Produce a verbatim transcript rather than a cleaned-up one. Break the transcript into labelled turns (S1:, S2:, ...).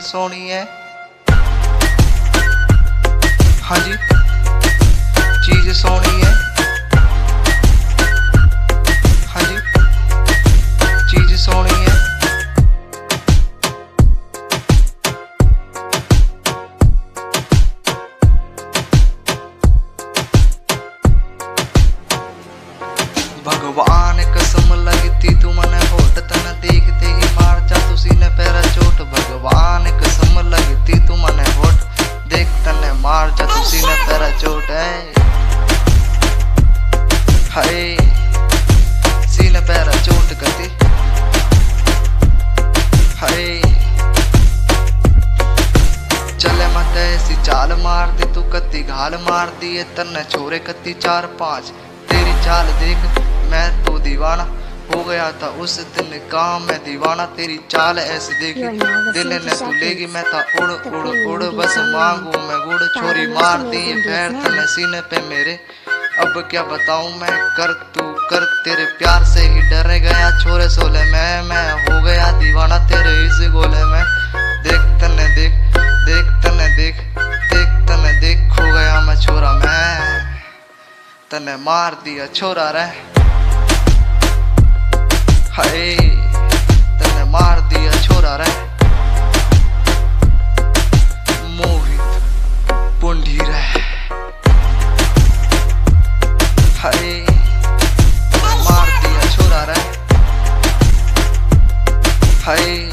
S1: सोनी है। हाँ जी चीज सोनी है। हाँ जी चीज सोनी है। भगवान कसम लगती तू मने होट तन देखते ही मार जा तू सीने पैरा चोट। भगवान कसम लगती तू मने होट देख तने मार जा तू सीने पैरा चोट है। हाय सीने पैरा चोट करती। हाय चले मत ऐसी चाल मार दे तू कत्ती घाल मार दी है तन्ने छोरे कत्ती चार पांच। तेरी चाल देख मैं तो दीवाना हो गया था उस दिन काम मैं दीवाना। तेरी चाल ऐसी देखी दिल ने तू लेगी मैं था उड़ उड़ उड़ बस मांगू मैं गुड़। छोरी मार दी पैर तने सीने पे मेरे अब क्या बताऊं मैं कर तू कर तेरे प्यार से ही डर गया छोरे सोले मैं मैं हो गया दीवाना तेरे इस गोले में। देख तने देख देख तने देख देख तने देख खो गया मैं छोरा मैं तने मार दिया छोरा रे। हाय तने मार दिया छोरा रे। मोहित पुंडी रे। हाय मार दिया छोरा रे। हाय